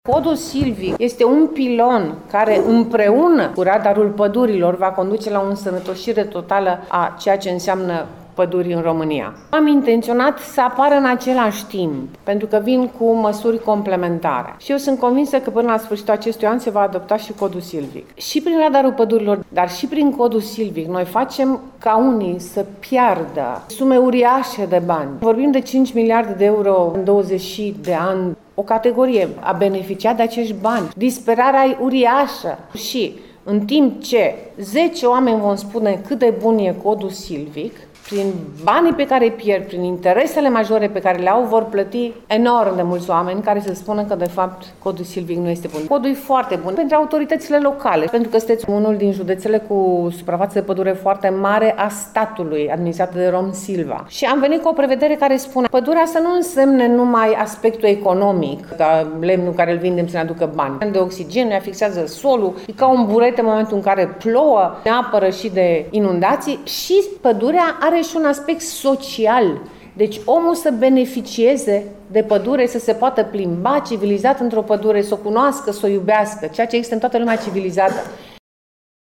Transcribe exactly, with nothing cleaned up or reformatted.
Codul silvic este un pilon care împreună cu radarul pădurilor va conduce la o însănătoșire totală a ceea ce înseamnă păduri în România. Am intenționat să apară în același timp, pentru că vin cu măsuri complementare. Și eu sunt convinsă că până la sfârșitul acestui an se va adopta și codul silvic. Și prin radarul pădurilor, dar și prin codul silvic, noi facem ca unii să piardă sume uriașe de bani. Vorbim de cinci miliarde de euro în douăzeci de ani. O categorie a beneficiat de acești bani. Disperarea e uriașă și în timp ce zece oameni vom spune cât de bun e codul silvic, prin banii pe care îi pierd, prin interesele majore pe care le au, vor plăti enorm de mulți oameni care să spună că, de fapt, codul silvic nu este bun. Codul e foarte bun pentru autoritățile locale, pentru că sunteți unul din județele cu suprafață de pădure foarte mare a statului, administrată de Rom Silva. Și am venit cu o prevedere care spune pădurea să nu însemne numai aspectul economic, ca lemnul care îl vindem să ne aducă bani. De oxigen, ne afixează solul, e ca un burete în momentul în care plouă, ne apără și de inundații și pădurea are și un aspect social. Deci omul să beneficieze de pădure, să se poată plimba civilizat într-o pădure, să o cunoască, să o iubească, ceea ce există în toată lumea civilizată.